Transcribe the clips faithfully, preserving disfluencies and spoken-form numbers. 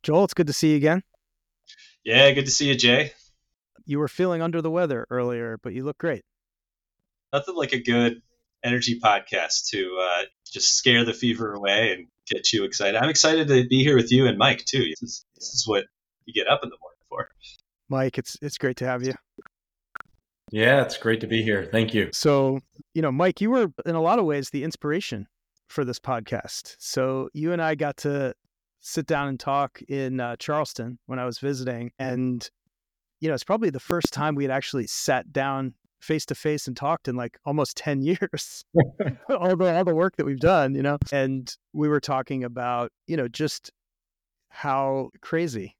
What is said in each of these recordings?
Joel, it's good to see you again. Yeah, good to see you, Jay. You were feeling under the weather earlier, but you look great. Nothing like a good energy podcast to uh, just scare the fever away and get you excited. I'm excited to be here with you and Mike, too. This is, this is what you get up in the morning for. Mike, it's it's great to have you. Yeah, it's great to be here. Thank you. So, you know, Mike, you were in a lot of ways the inspiration for this podcast. So you and I got to sit down and talk in uh, Charleston when I was visiting. And, you know, it's probably the first time we had actually sat down face to face and talked in like almost ten years, all the, all the work that we've done, you know, and we were talking about, you know, just how crazy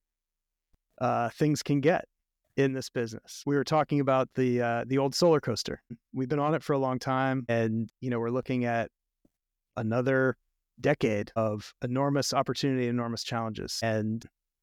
uh, things can get in this business. We were talking about the uh, the old solar coaster. We've been on it for a long time, and you know we're looking at another decade of enormous opportunity, enormous challenges. And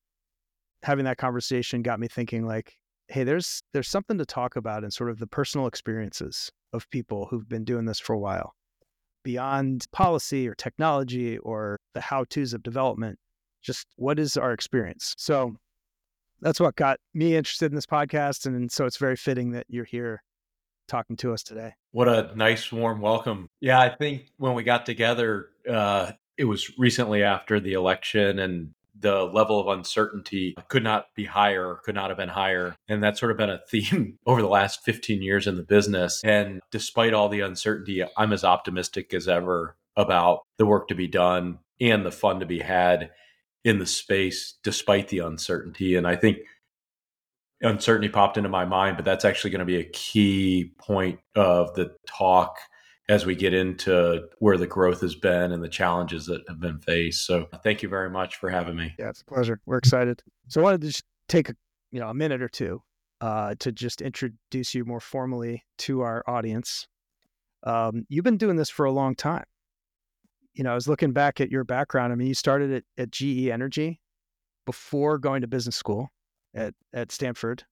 having that conversation got me thinking, like, hey, there's there's something to talk about in sort of the personal experiences of people who've been doing this for a while, beyond policy or technology or the how-tos of development. Just what is our experience? So that's what got me interested in this podcast. And so it's very fitting that you're here talking to us today. What a nice, warm welcome. Yeah, I think when we got together, uh, it was recently after the election, and the level of uncertainty could not be higher, could not have been higher. And that's sort of been a theme over the last fifteen years in the business. And despite all the uncertainty, I'm as optimistic as ever about the work to be done and the fun to be had in the space despite the uncertainty. And I think uncertainty popped into my mind, but that's actually going to be a key point of the talk as we get into where the growth has been and the challenges that have been faced. So thank you very much for having me. Yeah, it's a pleasure. We're excited. So I wanted to just take a you know a minute or two uh, to just introduce you more formally to our audience. Um, you've been doing this for a long time. You know, I was looking back at your background. I mean, you started at, at G E Energy before going to business school at, at Stanford,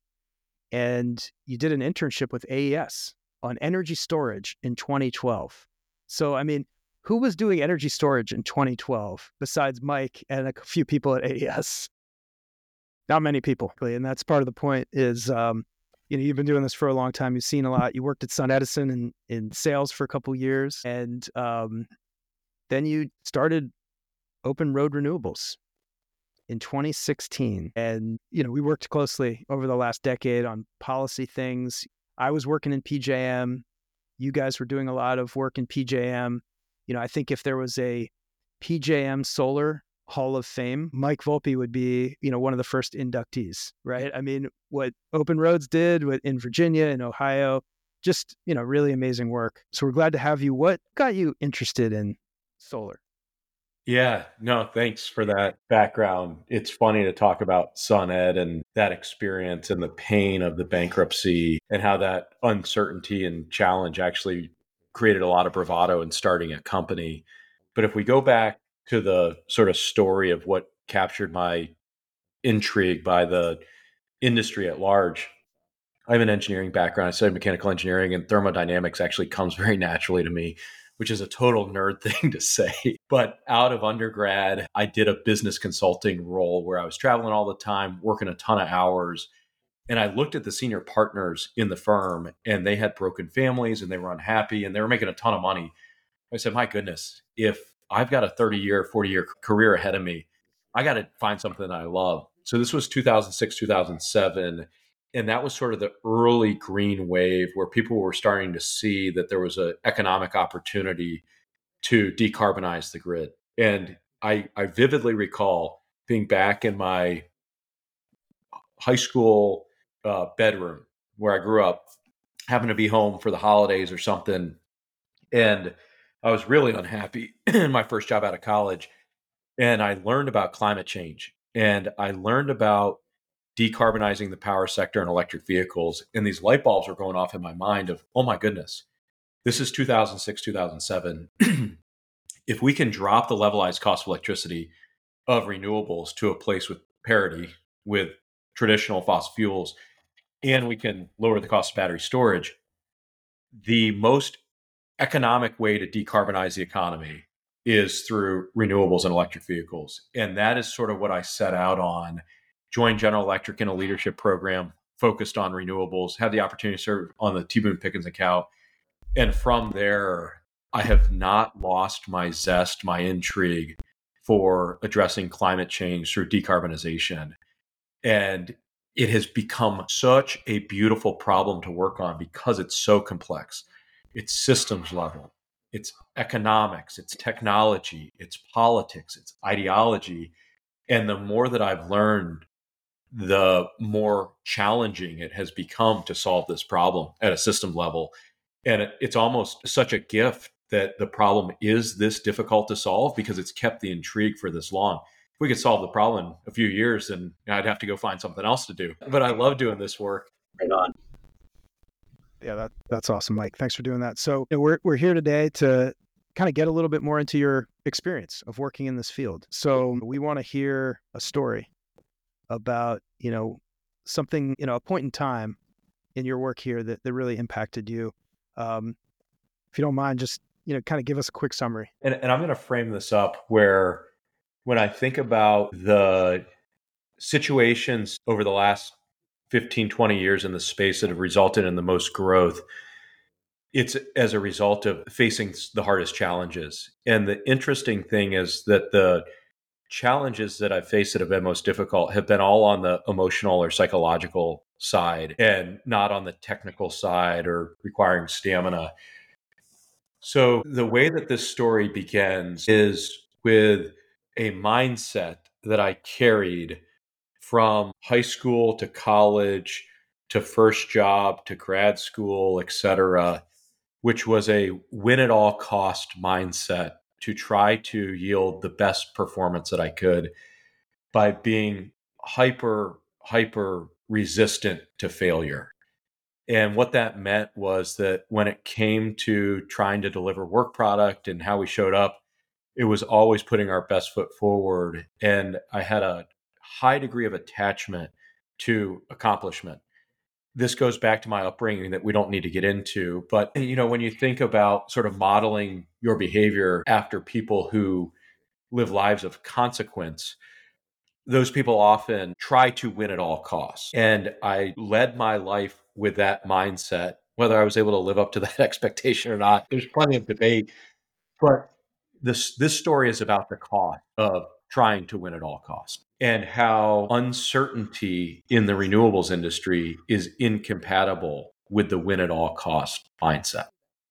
and you did an internship with A E S on energy storage in twenty twelve. So, I mean, who was doing energy storage in twenty twelve besides Mike and a few people at A E S? Not many people, and that's part of the point is, um, you know, you've been doing this for a long time. You've seen a lot. You worked at SunEdison in, in sales for a couple of years, and um, then you started Open Road Renewables in twenty sixteen. And, you know, we worked closely over the last decade on policy things. I was working in P J M. You guys were doing a lot of work in P J M. You know, I think if there was a P J M Solar Hall of Fame, Mike Volpe would be, you know, one of the first inductees, right? I mean, what Open Roads did with, in Virginia and Ohio, just, you know, really amazing work. So we're glad to have you. What got you interested in solar? Yeah, no, thanks for that background. It's funny to talk about SunEd and that experience and the pain of the bankruptcy and how that uncertainty and challenge actually created a lot of bravado in starting a company. But if we go back to the sort of story of what captured my intrigue by the industry at large, I have an engineering background. I studied mechanical engineering, and thermodynamics actually comes very naturally to me, which is a total nerd thing to say. But out of undergrad, I did a business consulting role where I was traveling all the time, working a ton of hours. And I looked at the senior partners in the firm, and they had broken families and they were unhappy and they were making a ton of money. I said, my goodness, if I've got a thirty year, forty year career ahead of me, I got to find something that I love. So this was two thousand six, two thousand seven. And that was sort of the early green wave where people were starting to see that there was an economic opportunity to decarbonize the grid. And I, I vividly recall being back in my high school uh, bedroom where I grew up, having to be home for the holidays or something. And I was really unhappy in my first job out of college. And I learned about climate change, and I learned about decarbonizing the power sector and electric vehicles. And these light bulbs were going off in my mind of, oh my goodness, this is two thousand six, two thousand seven. If we can drop the levelized cost of electricity of renewables to a place with parity with traditional fossil fuels, and we can lower the cost of battery storage, the most economic way to decarbonize the economy is through renewables and electric vehicles. And that is sort of what I set out on. Joined General Electric in a leadership program focused on renewables, had the opportunity to serve on the T. Boone Pickens account. And from there, I have not lost my zest, my intrigue for addressing climate change through decarbonization. And it has become such a beautiful problem to work on because it's so complex. It's systems level, it's economics, it's technology, it's politics, it's ideology. And the more that I've learned, the more challenging it has become to solve this problem at a system level. And it, it's almost such a gift that the problem is this difficult to solve because it's kept the intrigue for this long. If we could solve the problem in a few years, then I'd have to go find something else to do. But I love doing this work. Right on. Yeah, that, that's awesome, Mike. Thanks for doing that. So you know, we're we're here today to kind of get a little bit more into your experience of working in this field. So we want to hear a story about, you know, something, you know, a point in time in your work here that, that really impacted you. Um, if you don't mind, just, you know, kind of give us a quick summary. And, and I'm going to frame this up where when I think about the situations over the last fifteen, twenty years in the space that have resulted in the most growth, it's as a result of facing the hardest challenges. And the interesting thing is that the challenges that I've faced that have been most difficult have been all on the emotional or psychological side and not on the technical side or requiring stamina. So the way that this story begins is with a mindset that I carried from high school to college to first job to grad school, et cetera, which was a win at all cost mindset to try to yield the best performance that I could by being hyper, hyper resistant to failure. And what that meant was that when it came to trying to deliver work product and how we showed up, it was always putting our best foot forward. And I had a high degree of attachment to accomplishment. This goes back to my upbringing that we don't need to get into. But, you know, when you think about sort of modeling your behavior after people who live lives of consequence, those people often try to win at all costs. And I led my life with that mindset. Whether I was able to live up to that expectation or not, there's plenty of debate. But this this story is about the cost of trying to win at all costs and how uncertainty in the renewables industry is incompatible with the win at all cost mindset,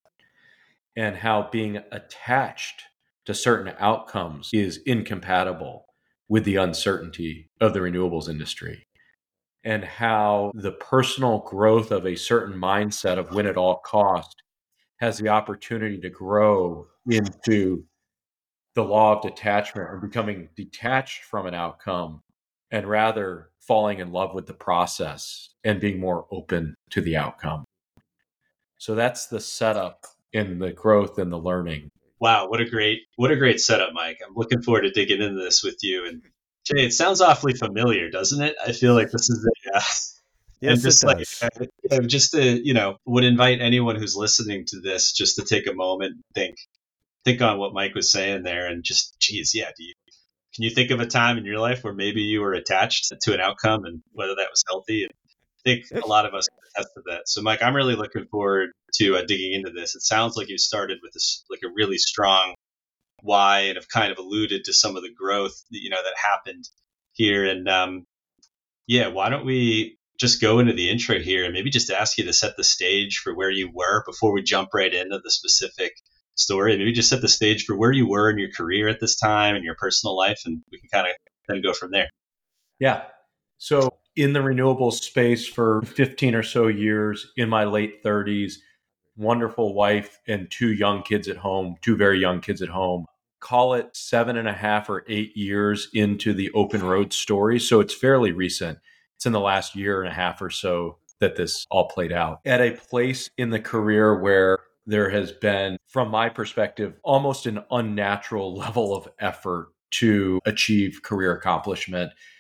and how being attached to certain outcomes is incompatible with the uncertainty of the renewables industry, and how the personal growth of a certain mindset of win at all cost has the opportunity to grow into the law of detachment or becoming detached from an outcome and rather falling in love with the process and being more open to the outcome. So that's the setup in the growth and the learning. Wow, what a great what a great setup, Mike. I'm looking forward to digging into this with you. And Jay, it sounds awfully familiar, doesn't it? I feel like this is a uh, Yes, and just it like does. uh, uh, just to, you know, would invite anyone who's listening to this just to take a moment and think think on what Mike was saying there, and just, geez, yeah, do you can you think of a time in your life where maybe you were attached to an outcome and whether that was healthy? And I think a lot of us can attest to that. So, Mike, I'm really looking forward to uh, digging into this. It sounds like you started with this like a really strong why and have kind of alluded to some of the growth that, you know, that happened here. And um, yeah, why don't we just go into the intro here and maybe just ask you to set the stage for where you were before we jump right into the specific story. Maybe just set the stage for where you were in your career at this time and your personal life, and we can kind of then go from there. Yeah. So in the renewables space for fifteen or so years, in my late thirties, wonderful wife and two young kids at home, two very young kids at home. Call it seven and a half or eight years into the open road story. So it's fairly recent. It's in the last year and a half or so that this all played out. At a place in the career where there has been, from my perspective, almost an unnatural level of effort to achieve career accomplishment.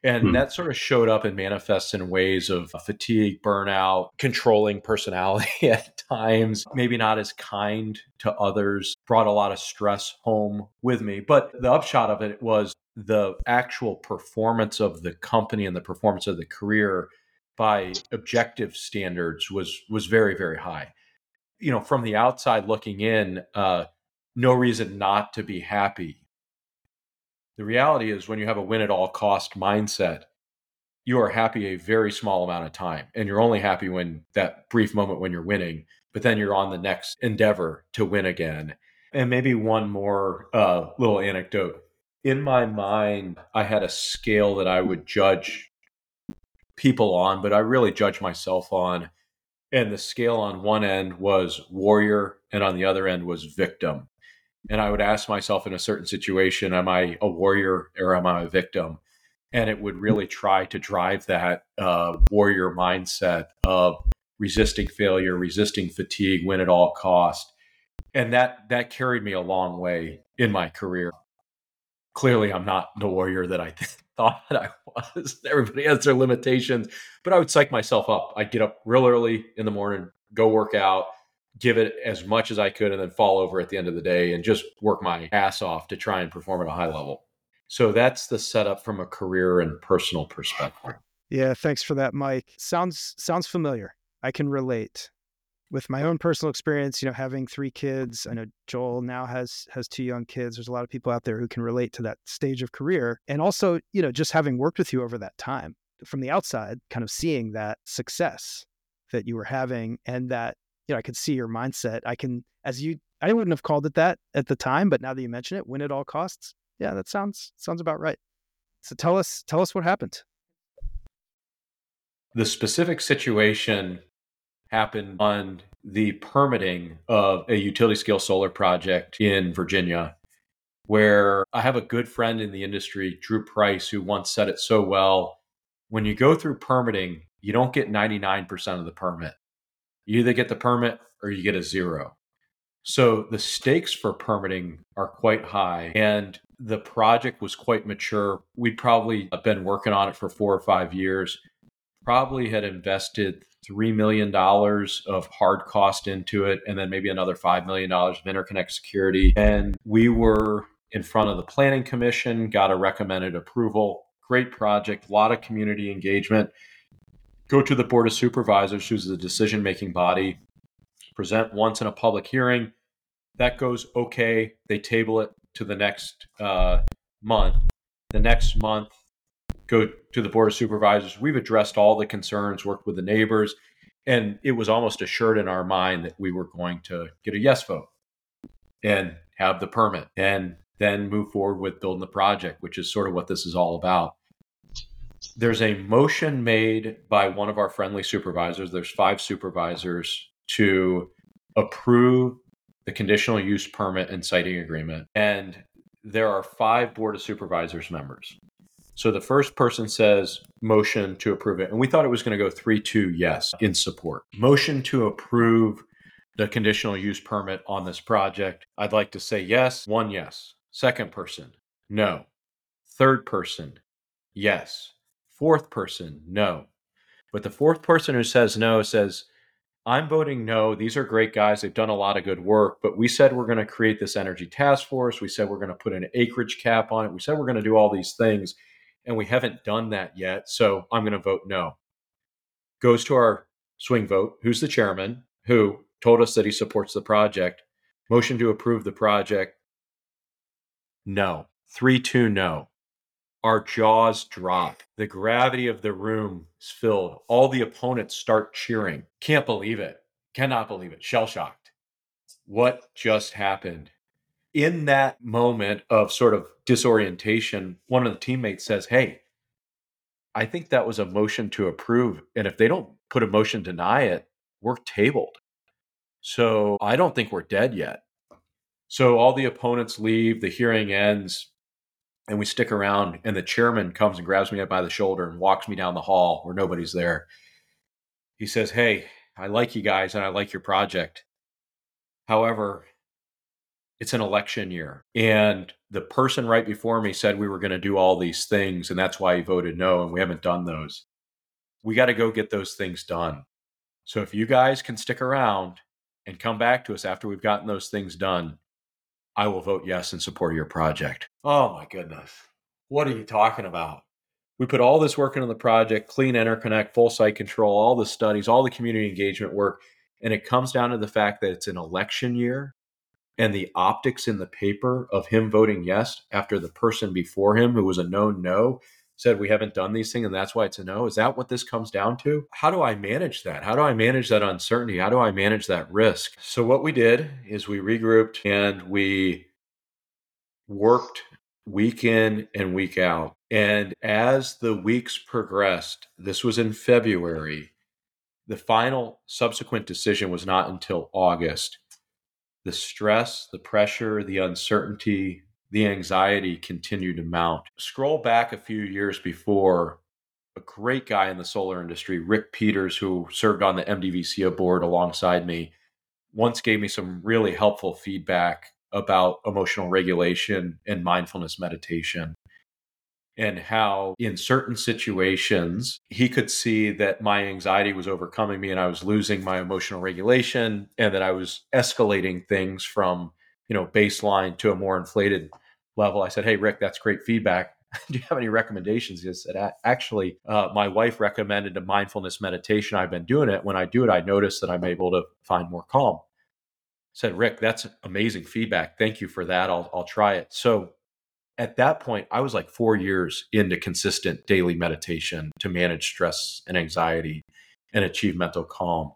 And that sort of showed up and manifests in ways of fatigue, burnout, controlling personality at times, maybe not as kind to others, brought a lot of stress home with me. But the upshot of it was the actual performance of the company and the performance of the career by objective standards was was very, very high. You know, from the outside looking in, uh, no reason not to be happy. The reality is when you have a win at all cost mindset, you are happy a very small amount of time. And you're only happy when that brief moment when you're winning, but then you're on the next endeavor to win again. And maybe one more uh, little anecdote. In my mind, I had a scale that I would judge people on, but I really judge myself on. And the scale on one end was warrior, and on the other end was victim. And I would ask myself in a certain situation, am I a warrior or am I a victim? And it would really try to drive that uh, warrior mindset of resisting failure, resisting fatigue, win at all cost. And that that carried me a long way in my career. Clearly, I'm not the warrior that I th- thought I was. Everybody has their limitations, but I would psych myself up. I'd get up real early in the morning, go work out, give it as much as I could, and then fall over at the end of the day and just work my ass off to try and perform at a high level. So that's the setup from a career and personal perspective. Yeah, thanks for that, Mike. Sounds sounds familiar. I can relate with my own personal experience, you know, having three kids. I know Joel now has has two young kids. There's a lot of people out there who can relate to that stage of career. And also, you know, just having worked with you over that time from the outside, kind of seeing that success that you were having and that, you know, I could see your mindset. I can, as you, I wouldn't have called it that at the time, but now that you mention it, win at all costs. Yeah, that sounds sounds about right. So tell us tell us what happened. The specific situation happened on the permitting of a utility scale solar project in Virginia, where I have a good friend in the industry, Drew Price, who once said it so well. When you go through permitting, you don't get ninety-nine percent of the permit. You either get the permit or you get a zero. So the stakes for permitting are quite high, and the project was quite mature. We'd probably been working on it for four or five years, probably had invested three million dollars of hard cost into it, and then maybe another five million dollars of interconnect security. And we were in front of the planning commission, got a recommended approval. Great project, a lot of community engagement. Go to the board of supervisors, who's the decision-making body, present once in a public hearing. That goes okay. They table it to the next uh, month. The next month, go to the board of supervisors. We've addressed all the concerns, worked with the neighbors, and it was almost assured in our mind that we were going to get a yes vote and have the permit and then move forward with building the project, which is sort of what this is all about. There's a motion made by one of our friendly supervisors. There's five supervisors to approve the conditional use permit and siting agreement. And there are five board of supervisors members. So the first person says motion to approve it. And we thought it was going to go three two yes in support. Motion to approve the conditional use permit on this project. I'd like to say yes. One yes. Second person, no. Third person, yes. Fourth person, no. But the fourth person who says no says, I'm voting no. These are great guys. They've done a lot of good work, but we said we're going to create this energy task force. We said we're going to put an acreage cap on it. We said we're going to do all these things, and we haven't done that yet. So I'm going to vote no. Goes to our swing vote, who's the chairman, who told us that he supports the project. Motion to approve the project. No. three two no. Our jaws drop. The gravity of the room is filled. All the opponents start cheering. Can't believe it. Cannot believe it. Shell-shocked. What just happened? In that moment of sort of disorientation, one of the teammates says, hey, I think that was a motion to approve. And if they don't put a motion to deny it, we're tabled. So I don't think we're dead yet. So all the opponents leave, the hearing ends, and we stick around, and the chairman comes and grabs me up by the shoulder and walks me down the hall where nobody's there. He says, hey, I like you guys and I like your project. However, it's an election year. And the person right before me said we were going to do all these things, and that's why he voted no, and we haven't done those. We got to go get those things done. So if you guys can stick around and come back to us after we've gotten those things done, I will vote yes in support of your project. Oh my goodness. What are you talking about? We put all this work into the project, clean interconnect, full site control, all the studies, all the community engagement work. And it comes down to the fact that it's an election year, and the optics in the paper of him voting yes after the person before him, who was a known no, said we haven't done these things and that's why it's a no. Is that what this comes down to? How do I manage that? How do I manage that uncertainty? How do I manage that risk? So what we did is we regrouped and we worked week in and week out. And as the weeks progressed, this was in February, the final subsequent decision was not until August. The stress, the pressure, the uncertainty, the anxiety continued to mount. Scroll back a few years before, a great guy in the solar industry, Rick Peters, who served on the M D V C A board alongside me, once gave me some really helpful feedback about emotional regulation and mindfulness meditation, and how in certain situations he could see that my anxiety was overcoming me and I was losing my emotional regulation, and that I was escalating things from, you know, baseline to a more inflated level. I said, "Hey, Rick, that's great feedback. Do you have any recommendations?" He said, "Actually, uh, my wife recommended a mindfulness meditation. I've been doing it. When I do it, I notice that I'm able to find more calm." I said, "Rick, that's amazing feedback. Thank you for that. I'll, I'll try it." So at that point, I was like four years into consistent daily meditation to manage stress and anxiety and achieve mental calm.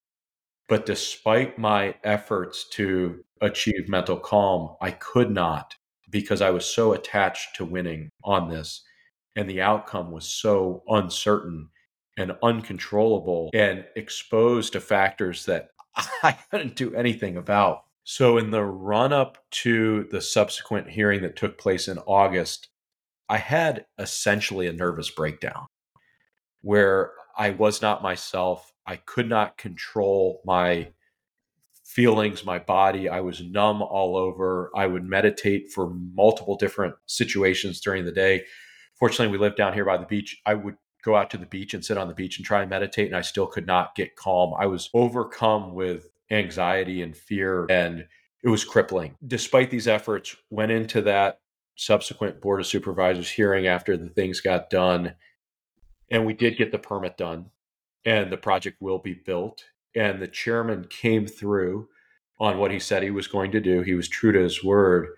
But despite my efforts to achieve mental calm, I could not, because I was so attached to winning on this. And the outcome was so uncertain and uncontrollable and exposed to factors that I couldn't do anything about. So in the run up to the subsequent hearing that took place in August, I had essentially a nervous breakdown where I was not myself. I could not control my feelings, my body. I was numb all over. I would meditate for multiple different situations during the day. Fortunately, we lived down here by the beach. I would go out to the beach and sit on the beach and try and meditate, and I still could not get calm. I was overcome with anxiety and fear, and it was crippling. Despite these efforts, went into that subsequent Board of Supervisors hearing after the things got done, and we did get the permit done, and the project will be built. And the chairman came through on what he said he was going to do. He was true to his word.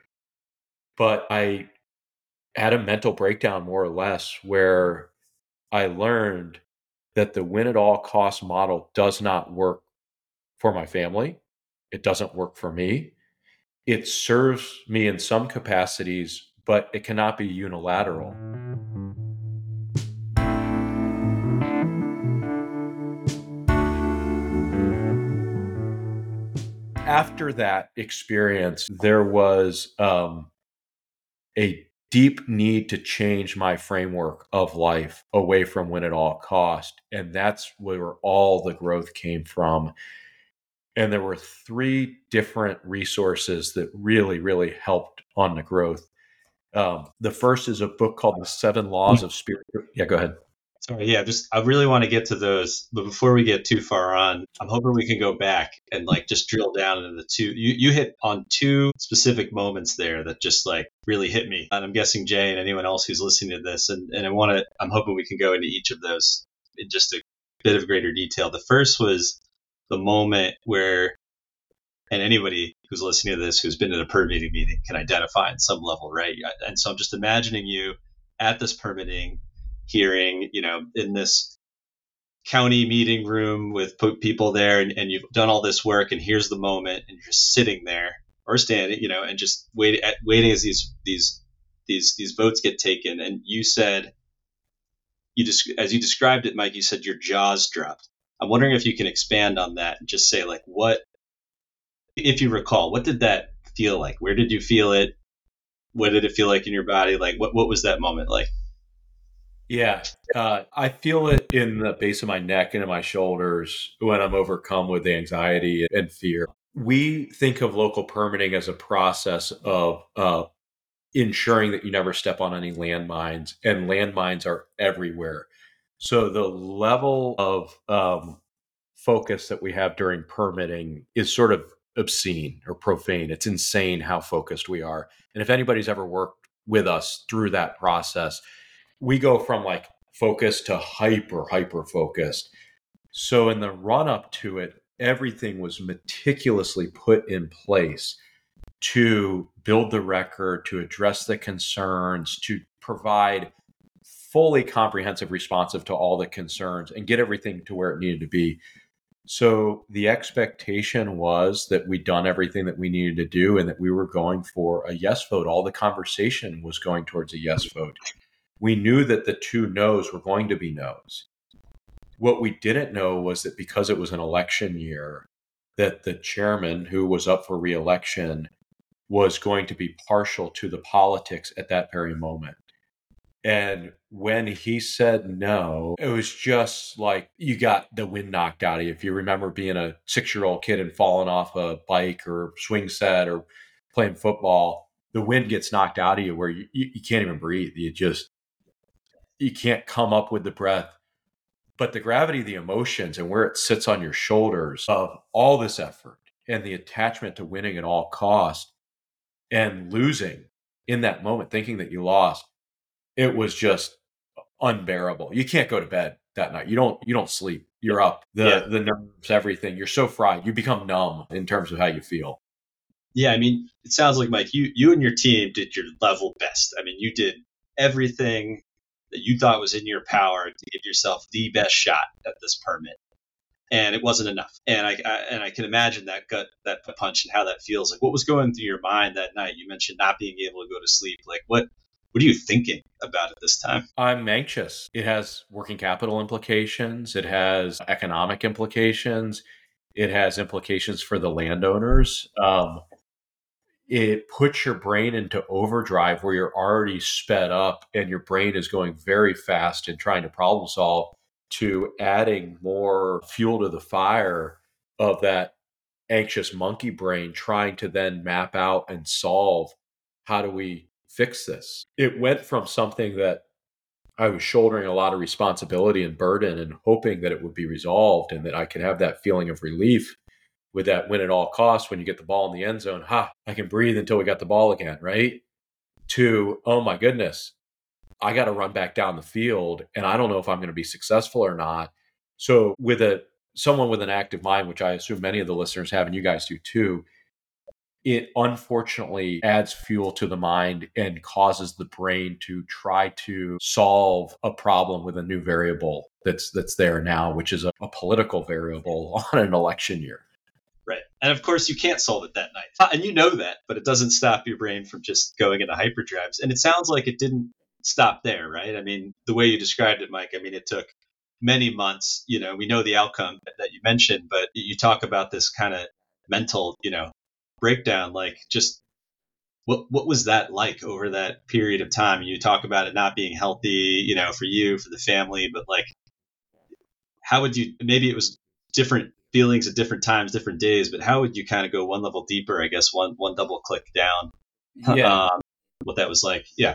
But I had a mental breakdown, more or less, where I learned that the win at all costs model does not work for my family. It doesn't work for me. It serves me in some capacities, but it cannot be unilateral. After that experience, there was um, a deep need to change my framework of life away from win at all cost. And that's where all the growth came from. And there were three different resources that really, really helped on the growth. Um, the first is a book called The Seven Laws of Spirit. Yeah, go ahead. Sorry, yeah, just I really want to get to those, but before we get too far on, I'm hoping we can go back and like just drill down into the two. You you hit on two specific moments there that just like really hit me, and I'm guessing Jay and anyone else who's listening to this, and and I want to. I'm hoping we can go into each of those in just a bit of greater detail. The first was the moment where, and anybody who's listening to this who's been at a permitting meeting can identify on some level, right? And so I'm just imagining you at this permitting hearing, you know, in this county meeting room with people there, and, and you've done all this work, and here's the moment, and you're just sitting there or standing, you know, and just wait, at, waiting as these these these these votes get taken. And you said, you just as you described it, Mike, you said your jaws dropped. I'm wondering if you can expand on that and just say, like, what, if you recall, what did that feel like? Where did you feel it? What did it feel like in your body? Like, what what was that moment like? Yeah, uh, I feel it in the base of my neck and in my shoulders when I'm overcome with anxiety and fear. we think of local permitting as a process of uh, ensuring that you never step on any landmines, and landmines are everywhere. So the level of um, focus that we have during permitting is sort of obscene or profane. It's insane how focused we are. And if anybody's ever worked with us through that process, we go from like focused to hyper, hyper focused. So in the run up to it, everything was meticulously put in place to build the record, to address the concerns, to provide fully comprehensive responsive to all the concerns and get everything to where it needed to be. So the expectation was that we'd done everything that we needed to do and that we were going for a yes vote. All the conversation was going towards a yes vote. We knew that the two no's were going to be no's. What we didn't know was that because it was an election year, that the chairman who was up for re-election was going to be partial to the politics at that very moment. And when he said no, it was just like you got the wind knocked out of you. If you remember being a six-year-old kid and falling off a bike or swing set or playing football, the wind gets knocked out of you where you, you, you can't even breathe. You just, you can't come up with the breath. But the gravity of the emotions and where it sits on your shoulders of all this effort and the attachment to winning at all costs and losing in that moment, thinking that you lost, it was just unbearable. You can't go to bed that night. You don't, you don't sleep. You're up. The, yeah. the nerves, everything. You're so fried. You become numb in terms of how you feel. Yeah. I mean, it sounds like, Mike, you, you and your team did your level best. I mean, you did everything that you thought was in your power to give yourself the best shot at this permit. And it wasn't enough. And I, I and I can imagine that gut, that punch and how that feels. Like, what was going through your mind that night? You mentioned not being able to go to sleep. Like, what, What are you thinking about at this time? I'm anxious. It has working capital implications. It has economic implications. It has implications for the landowners. Um, it puts your brain into overdrive where you're already sped up and your brain is going very fast and trying to problem solve, to adding more fuel to the fire of that anxious monkey brain trying to then map out and solve, how do we fix this? It went from something that I was shouldering a lot of responsibility and burden and hoping that it would be resolved and that I could have that feeling of relief with that win at all costs. When you get the ball in the end zone, ha, I can breathe until we got the ball again, right? To, oh my goodness, I got to run back down the field and I don't know if I'm going to be successful or not. So with a someone with an active mind, which I assume many of the listeners have and you guys do too, it unfortunately adds fuel to the mind and causes the brain to try to solve a problem with a new variable that's that's there now, which is a, a political variable on an election year. Right. And of course, you can't solve it that night. And you know that, but it doesn't stop your brain from just going into hyperdrives. And it sounds like it didn't stop there, right? I mean, the way you described it, Mike, I mean, it took many months. You know, we know the outcome that you mentioned, but you talk about this kind of mental, you know, breakdown. Like, just what what was that like over that period of time? And you talk about it not being healthy, you know, for you, for the family, but like, how would you, maybe it was different feelings at different times, different days, but how would you kind of go one level deeper, I guess, one one double click down? Yeah. Um, what that was like. Yeah.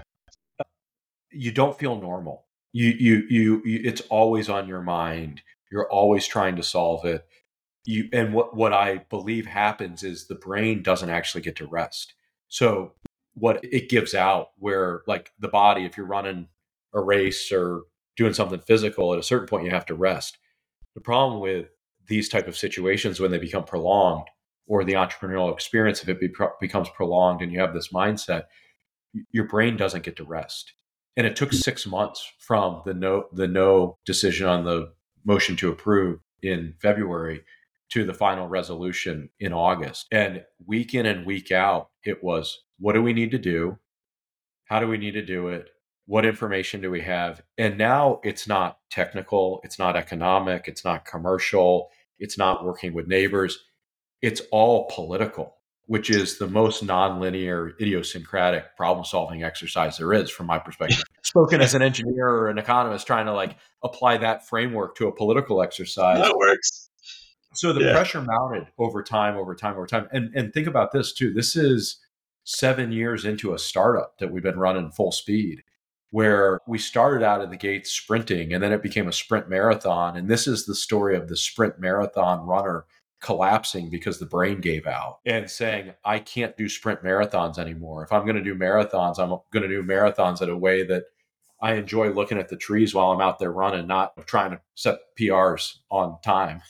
You don't feel normal. You, you, you, you, it's always on your mind. You're always trying to solve it. You, and what, what I believe happens is the brain doesn't actually get to rest. So what it gives out, where like the body, if you're running a race or doing something physical, at a certain point, you have to rest. The problem with these type of situations, when they become prolonged, or the entrepreneurial experience, if it be, becomes prolonged and you have this mindset, your brain doesn't get to rest. And it took six months from the no, the no decision on the motion to approve in February to the final resolution in August. And week in and week out, it was, what do we need to do? How do we need to do it? What information do we have? And now it's not technical. It's not economic. It's not commercial. It's not working with neighbors. It's all political, which is the most nonlinear, idiosyncratic problem-solving exercise there is from my perspective. Spoken as an engineer or an economist trying to like apply that framework to a political exercise. That works. So the Yeah. pressure mounted over time, over time, over time. And and think about this too. This is seven years into a startup that we've been running full speed, where we started out of the gates sprinting and then it became a sprint marathon. And this is the story of the sprint marathon runner collapsing because the brain gave out and saying, I can't do sprint marathons anymore. If I'm going to do marathons, I'm going to do marathons in a way that I enjoy looking at the trees while I'm out there running, not trying to set P Rs on time.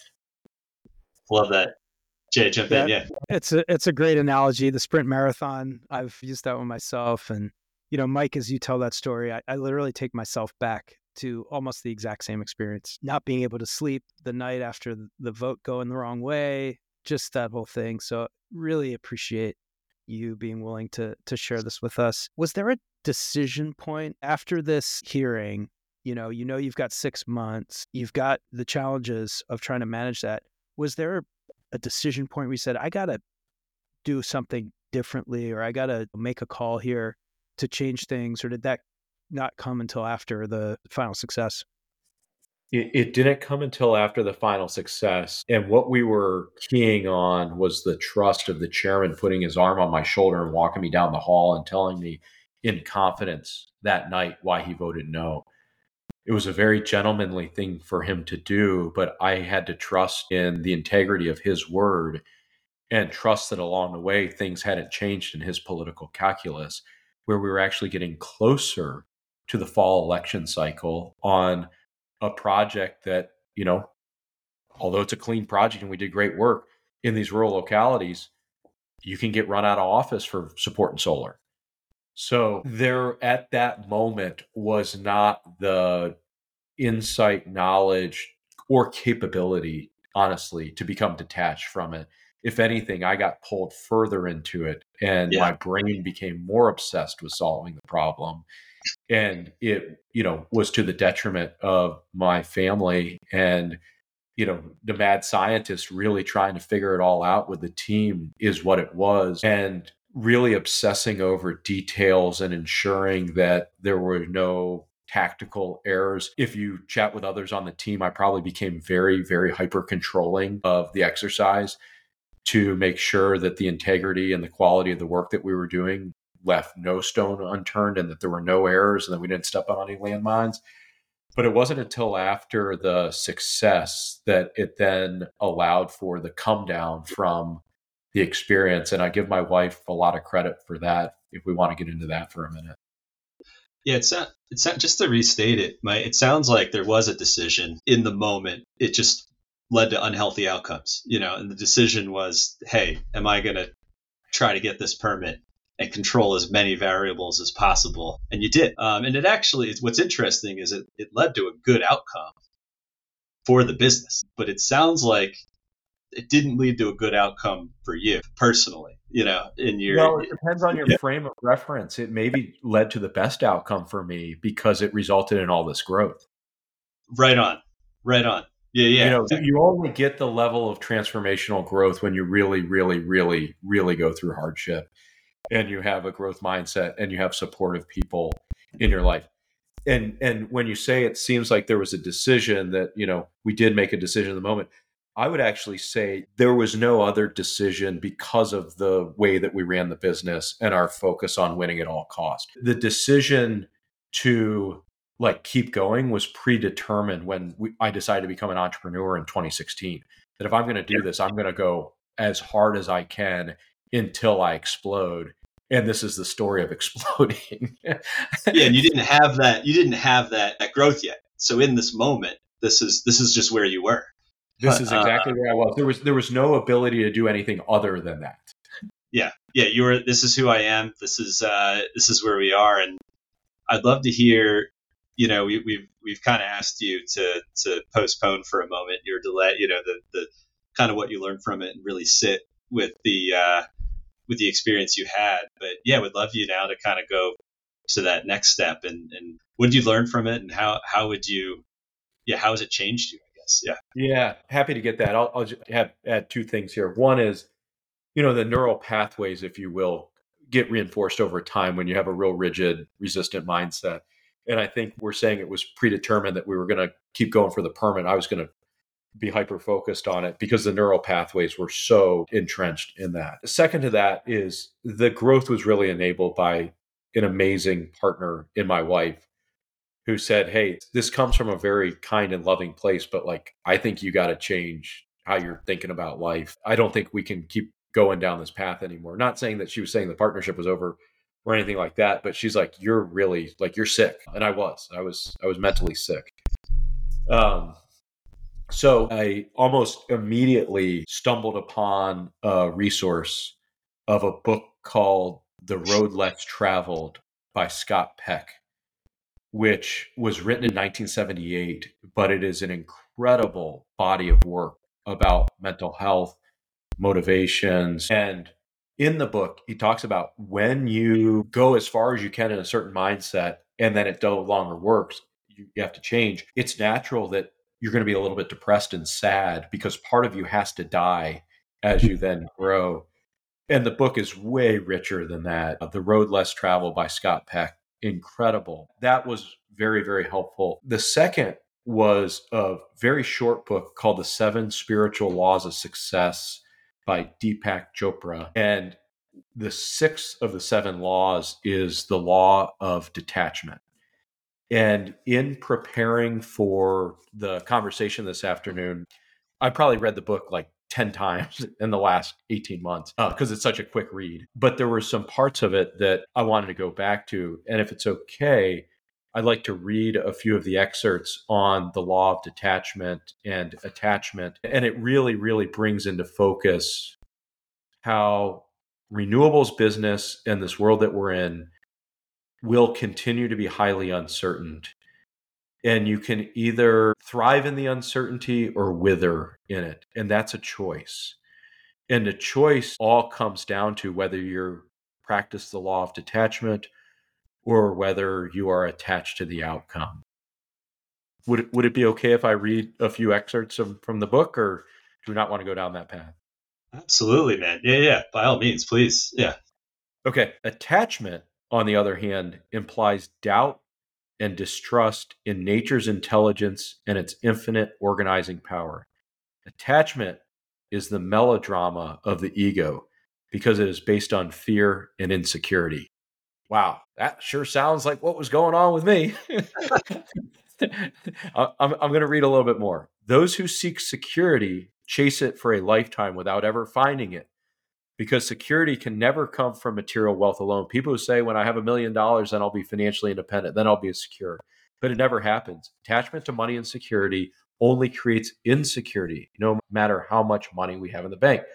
Love that. Jay, jump Yeah. in. Yeah. It's a it's a great analogy. The sprint marathon. I've used that one myself, and you know, Mike, as you tell that story, I, I literally take myself back to almost the exact same experience. Not being able to sleep the night after the vote going the wrong way, just that whole thing. So really appreciate you being willing to to share this with us. Was there a decision point after this hearing? You know, you know, you've got six months. You've got the challenges of trying to manage that. Was there a decision point where you said, I got to do something differently, or I got to make a call here to change things? Or did that not come until after the final success? It, it didn't come until after the final success. And what we were keying on was the trust of the chairman putting his arm on my shoulder and walking me down the hall and telling me in confidence that night why he voted no. It was a very gentlemanly thing for him to do, but I had to trust in the integrity of his word and trust that along the way, things hadn't changed in his political calculus, where we were actually getting closer to the fall election cycle on a project that, you know, although it's a clean project and we did great work in these rural localities, you can get run out of office for supporting solar. So there at that moment was not the insight, knowledge, or capability, honestly, to become detached from it. If anything, I got pulled further into it and Yeah. my brain became more obsessed with solving the problem. And it, you know, was to the detriment of my family and, you know, the mad scientist really trying to figure it all out with the team is what it was. And really obsessing over details and ensuring that there were no tactical errors. If you chat with others on the team, I probably became very, very hyper controlling of the exercise to make sure that the integrity and the quality of the work that we were doing left no stone unturned and that there were no errors and that we didn't step on any landmines. But it wasn't until after the success that it then allowed for the come down from the experience. And I give my wife a lot of credit for that, if we want to get into that for a minute. Yeah, it's not, it's not, just to restate it, my, it sounds like there was a decision in the moment. It just led to unhealthy outcomes, you know, and the decision was, hey, am I going to try to get this permit and control as many variables as possible? And you did. Um, and it actually, what's interesting is it, it led to a good outcome for the business, but it sounds like it didn't lead to a good outcome for you personally, you know, in your. Well, it depends on your yeah. frame of reference. It maybe led to the best outcome for me because it resulted in all this growth. Right on. Right on. Yeah. Yeah. You know, you only get the level of transformational growth when you really, really, really, really go through hardship and you have a growth mindset and you have supportive people in your life. And, and when you say it seems like there was a decision that, you know, we did make a decision in the moment, I would actually say there was no other decision because of the way that we ran the business and our focus on winning at all costs. The decision to like keep going was predetermined when we, I decided to become an entrepreneur in twenty sixteen. That if I'm going to do this, I'm going to go as hard as I can until I explode. And this is the story of exploding. Yeah, and you didn't have that. You didn't have that, that growth yet. So in this moment, this is this is just where you were. This is exactly uh, where I was. There was there was no ability to do anything other than that. Yeah, yeah. You were. This is who I am. This is uh, this is where we are. And I'd love to hear. You know, we, we've we've kind of asked you to to postpone for a moment your delay. You know, the the kind of what you learned from it and really sit with the uh, with the experience you had. But yeah, would love you now to kind of go to that next step and and what did you learn from it and how how would you yeah how has it changed you? Yeah. Yeah. Happy to get that. I'll, I'll just have, add two things here. One is, you know, the neural pathways, if you will, get reinforced over time when you have a real rigid, resistant mindset. And I think we're saying it was predetermined that we were going to keep going for the permit. I was going to be hyper focused on it because the neural pathways were so entrenched in that. Second to that is the growth was really enabled by an amazing partner in my wife who said, hey, this comes from a very kind and loving place, but like, I think you got to change how you're thinking about life. I don't think we can keep going down this path anymore. Not saying that she was saying the partnership was over or anything like that, but she's like, you're really like, you're sick. And I was, I was, I was mentally sick. Um, so I almost immediately stumbled upon a resource of a book called The Road Less Traveled by Scott Peck, which was written in nineteen seventy-eight, but it is an incredible body of work about mental health, motivations. And in the book, he talks about when you go as far as you can in a certain mindset and then it no longer works, you, you have to change. It's natural that you're going to be a little bit depressed and sad because part of you has to die as you then grow. And the book is way richer than that. The Road Less Traveled by Scott Peck. Incredible. That was very, very helpful. The second was a very short book called The Seven Spiritual Laws of Success by Deepak Chopra. And the sixth of the seven laws is the law of detachment. And in preparing for the conversation this afternoon, I probably read the book like ten times in the last eighteen months because uh, it's such a quick read. But there were some parts of it that I wanted to go back to. And if it's okay, I'd like to read a few of the excerpts on the law of detachment and attachment. And it really, really brings into focus how renewables business and this world that we're in will continue to be highly uncertain. And you can either thrive in the uncertainty or wither in it. And that's a choice. And the choice all comes down to whether you practice the law of detachment or whether you are attached to the outcome. Would it, would it be okay if I read a few excerpts of, from the book, or do we not want to go down that path? Absolutely, man. Yeah, yeah. By all means, please. Yeah. Okay. Attachment, on the other hand, implies doubt and distrust in nature's intelligence and its infinite organizing power. Attachment is the melodrama of the ego because it is based on fear and insecurity. Wow, that sure sounds like what was going on with me. I'm, I'm going to read a little bit more. Those who seek security chase it for a lifetime without ever finding it, because security can never come from material wealth alone. People who say, when I have a million dollars, then I'll be financially independent, then I'll be secure. But it never happens. Attachment to money and security only creates insecurity, no matter how much money we have in the bank.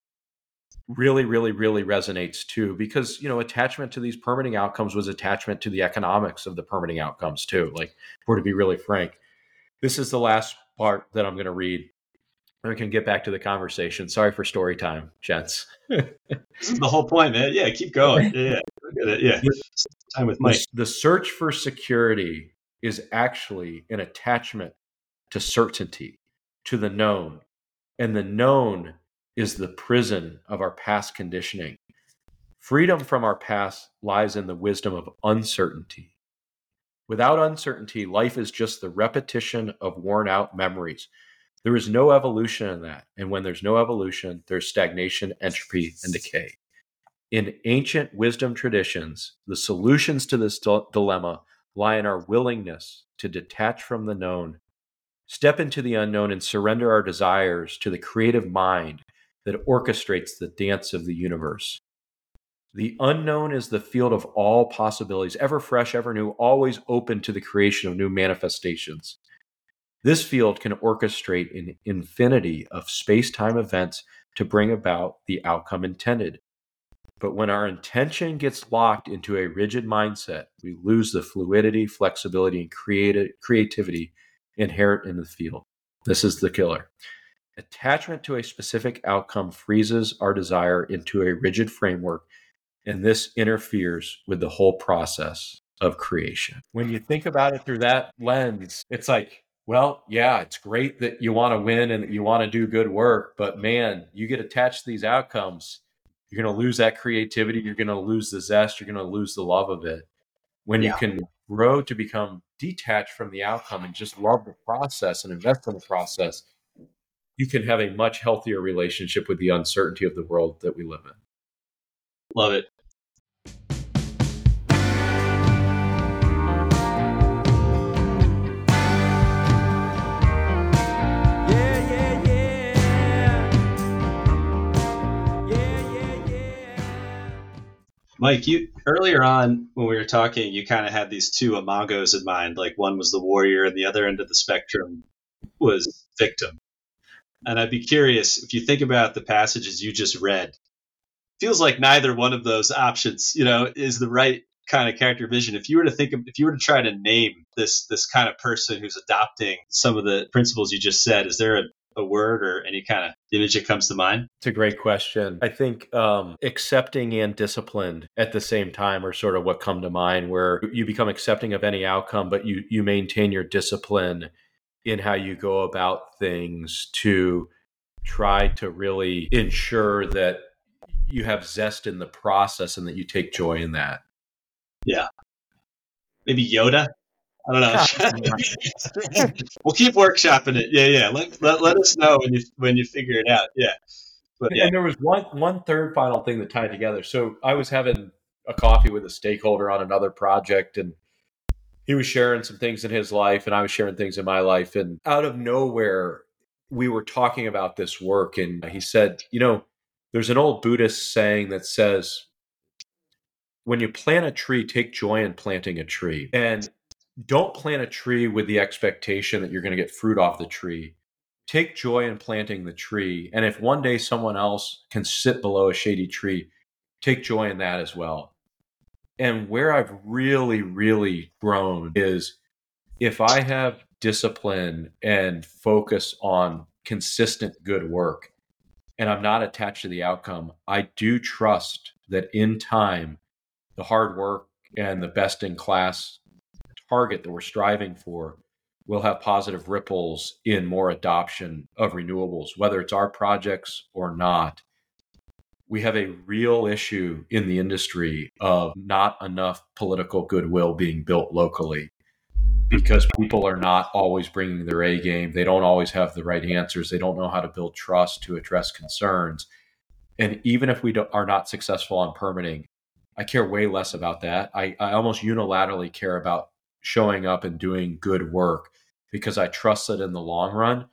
Really, really, really resonates too, because, you know, attachment to these permitting outcomes was attachment to the economics of the permitting outcomes too. Like, for to be really frank, this is the last part that I'm going to read. We can get back to the conversation. Sorry for story time, gents. This is the whole point, man. Yeah, keep going. Yeah, yeah. yeah. Time with Mike. The, the search for security is actually an attachment to certainty, to the known. And the known is the prison of our past conditioning. Freedom from our past lies in the wisdom of uncertainty. Without uncertainty, life is just the repetition of worn out memories. There is no evolution in that. And when there's no evolution, there's stagnation, entropy, and decay. In ancient wisdom traditions, the solutions to this dilemma lie in our willingness to detach from the known, step into the unknown, and surrender our desires to the creative mind that orchestrates the dance of the universe. The unknown is the field of all possibilities, ever fresh, ever new, always open to the creation of new manifestations. This field can orchestrate an infinity of space-time events to bring about the outcome intended. But when our intention gets locked into a rigid mindset, we lose the fluidity, flexibility, and creati- creativity inherent in the field. This is the killer. Attachment to a specific outcome freezes our desire into a rigid framework, and this interferes with the whole process of creation. When you think about it through that lens, it's like, well, yeah, it's great that you want to win and that you want to do good work, but man, you get attached to these outcomes, you're going to lose that creativity, you're going to lose the zest, you're going to lose the love of it. When yeah. you can grow to become detached from the outcome and just love the process and invest in the process, you can have a much healthier relationship with the uncertainty of the world that we live in. Love it. Mike, you earlier on when we were talking, you kind of had these two imagos in mind. Like one was the warrior, and the other end of the spectrum was victim. And I'd be curious if you think about the passages you just read. Feels like neither one of those options, you know, is the right kind of character vision. If you were to think of, if you were to try to name this this kind of person who's adopting some of the principles you just said, is there a a word or any kind of image that comes to mind? It's a great question. I think um, accepting and disciplined at the same time are sort of what come to mind, where you become accepting of any outcome, but you you maintain your discipline in how you go about things to try to really ensure that you have zest in the process and that you take joy in that. Yeah. Maybe Yoda? I don't know. We'll keep workshopping it. Yeah, yeah. Let, let, let us know when you when you figure it out. Yeah. But, yeah. And there was one one third final thing that tied together. So I was having a coffee with a stakeholder on another project, and he was sharing some things in his life, and I was sharing things in my life. And out of nowhere, we were talking about this work, and he said, you know, there's an old Buddhist saying that says, when you plant a tree, take joy in planting a tree. And don't plant a tree with the expectation that you're going to get fruit off the tree. Take joy in planting the tree. And if one day someone else can sit below a shady tree, take joy in that as well. And where I've really, really grown is if I have discipline and focus on consistent good work, and I'm not attached to the outcome, I do trust that in time, the hard work and the best in class target that we're striving for will have positive ripples in more adoption of renewables, whether it's our projects or not. We have a real issue in the industry of not enough political goodwill being built locally because people are not always bringing their A game. They don't always have the right answers. They don't know how to build trust to address concerns. And even if we do, are not successful on permitting, I care way less about that. I, I almost unilaterally care about showing up and doing good work because I trust that in the long run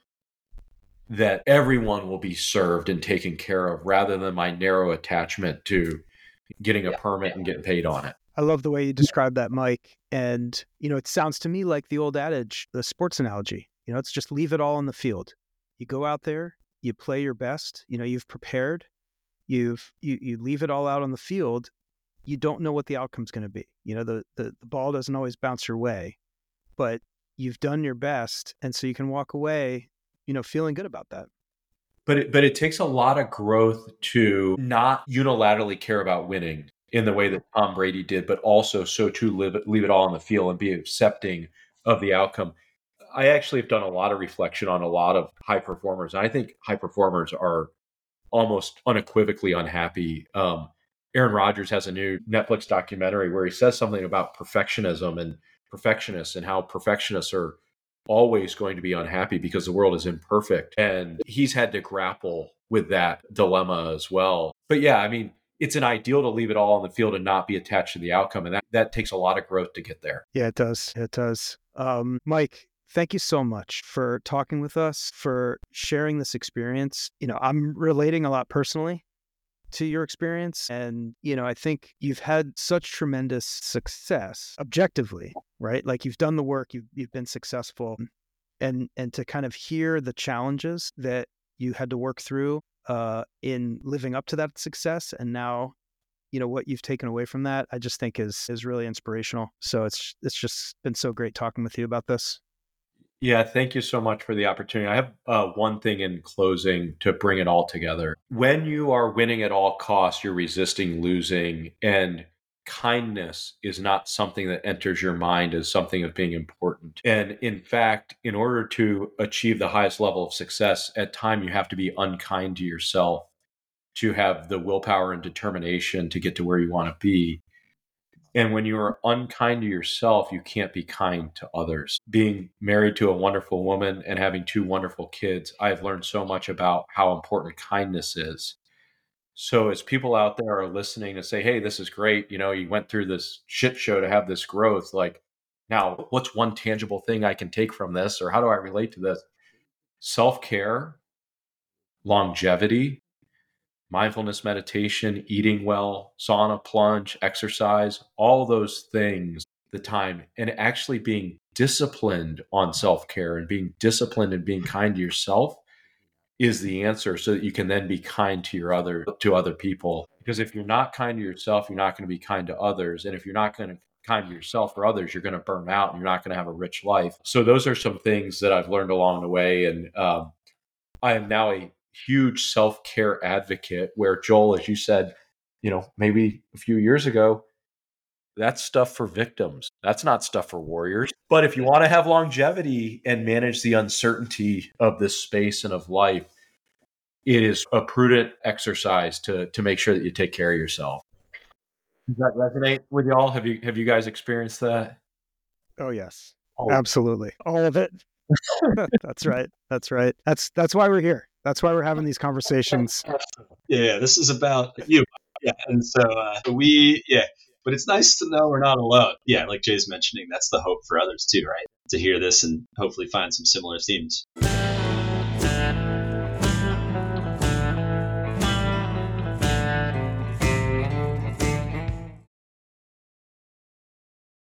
that everyone will be served and taken care of rather than my narrow attachment to getting a permit and getting paid on it. I love the way you describe that, Mike. And, you know, it sounds to me like the old adage, the sports analogy, you know, it's just leave it all on the field. You go out there, you play your best, you know, you've prepared, you've, you, you leave it all out on the field. You don't know what the outcome's going to be. You know, the, the, the ball doesn't always bounce your way, but you've done your best. And so you can walk away, you know, feeling good about that. But it, but it takes a lot of growth to not unilaterally care about winning in the way that Tom Brady did, but also so to live, leave it all on the field and be accepting of the outcome. I actually have done a lot of reflection on a lot of high performers. And I think high performers are almost unequivocally unhappy. Um, Aaron Rodgers has a new Netflix documentary where he says something about perfectionism and perfectionists and how perfectionists are always going to be unhappy because the world is imperfect. And he's had to grapple with that dilemma as well. But yeah, I mean, it's an ideal to leave it all on the field and not be attached to the outcome. And that, that takes a lot of growth to get there. Yeah, it does. It does. Um, Mike, thank you so much for talking with us, for sharing this experience. You know, I'm relating a lot personally to your experience. And, you know, I think you've had such tremendous success objectively, right? Like you've done the work, you've, you've been successful, and, and to kind of hear the challenges that you had to work through uh, in living up to that success. And now, you know, what you've taken away from that, I just think is, is really inspirational. So it's, it's just been so great talking with you about this. Yeah, thank you so much for the opportunity. I have uh, one thing in closing to bring it all together. When you are winning at all costs, you're resisting losing, and kindness is not something that enters your mind as something of being important. And in fact, in order to achieve the highest level of success, at time you have to be unkind to yourself to have the willpower and determination to get to where you want to be. And when you are unkind to yourself, you can't be kind to others. Being married to a wonderful woman and having two wonderful kids, I've learned so much about how important kindness is. So as people out there are listening and say, hey, this is great. You know, you went through this shit show to have this growth. Like, now what's one tangible thing I can take from this? Or how do I relate to this? Self-care, longevity, mindfulness meditation, eating well, sauna, plunge, exercise, all those things, the time, and actually being disciplined on self-care and being disciplined and being kind to yourself is the answer, so that you can then be kind to your other to other people. Because if you're not kind to yourself, you're not going to be kind to others. And if you're not going to kind to yourself or others, you're going to burn out and you're not going to have a rich life. So those are some things that I've learned along the way. And um, I am now a huge self-care advocate, where, Joel, as you said, you know, maybe a few years ago, that's stuff for victims. That's not stuff for warriors. But if you want to have longevity and manage the uncertainty of this space and of life, it is a prudent exercise to to make sure that you take care of yourself. Does that resonate with y'all? Have you have you guys experienced that? Oh yes, Oh. absolutely, all of it. That's right. That's right. That's that's why we're here. That's why we're having these conversations. Yeah, this is about you. Yeah, and so uh, we, yeah, but it's nice to know we're not alone. Yeah, like Jay's mentioning, that's the hope for others too, right? To hear this and hopefully find some similar themes.